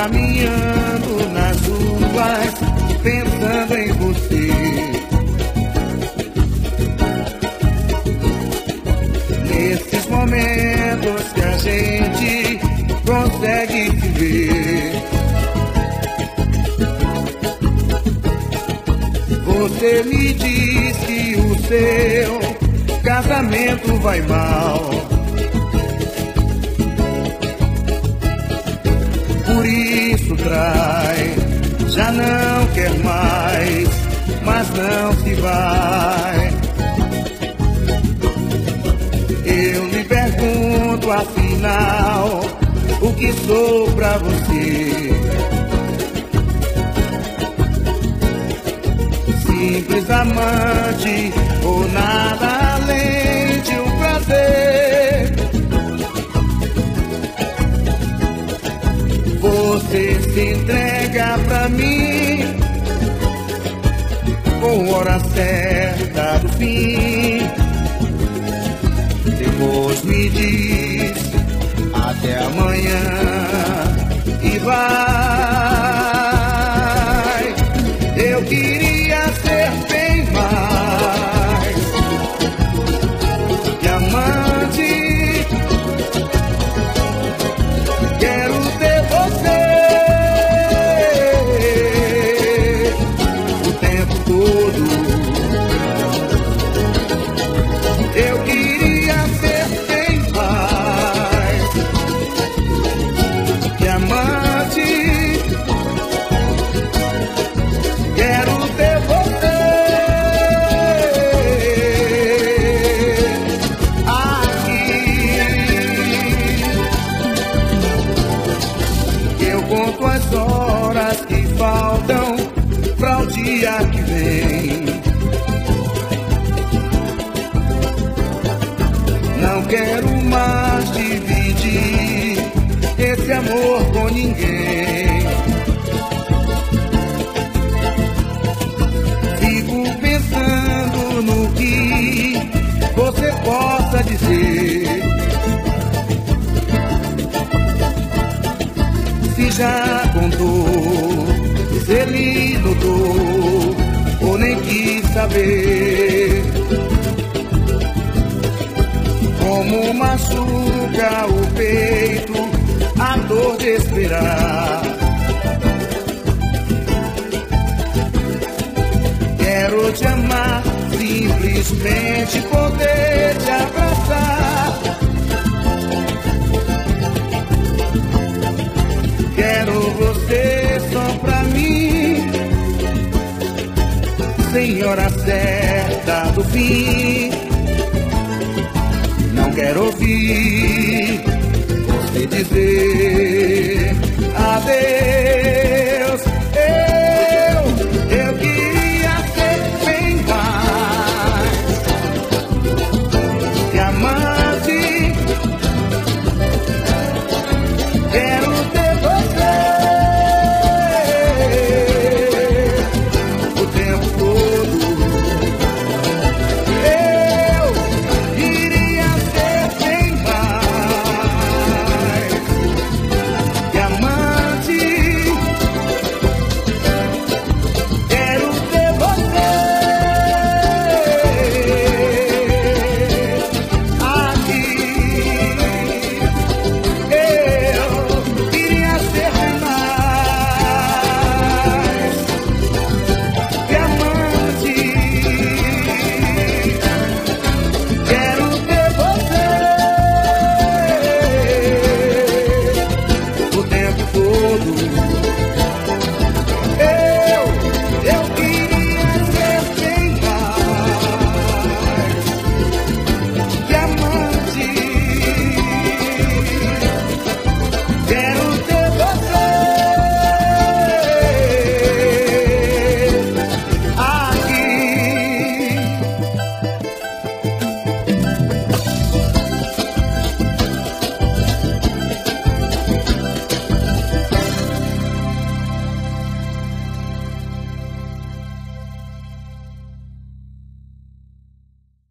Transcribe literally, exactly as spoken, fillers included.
caminhando nas ruas, pensando em você. Nesses momentos que a gente consegue se ver, você me diz que o seu casamento vai mal. Por isso trai, já não quer mais, mas não se vai. Eu lhe pergunto afinal, o que sou pra você? Simples amante ou nada além de um prazer? Você se entrega pra mim com hora certa do fim. Depois me diz até amanhã e vai. Eu queria ser bem mais que amante. Quero ter você o tempo todo. Eu queria ser bem mais que amante. Quero ter você aqui. Eu conto as horas que faltam para o dia que vem. Não quero mais dividir esse amor com ninguém. Fico pensando no que você possa dizer. Se já contou, se ele notou ou nem quis saber como machuca o peito a dor de esperar. Quero te amar, simplesmente poder te abraçar. Quero você só pra mim, senhora certa do fim. Não quero ouvir você dizer adeus.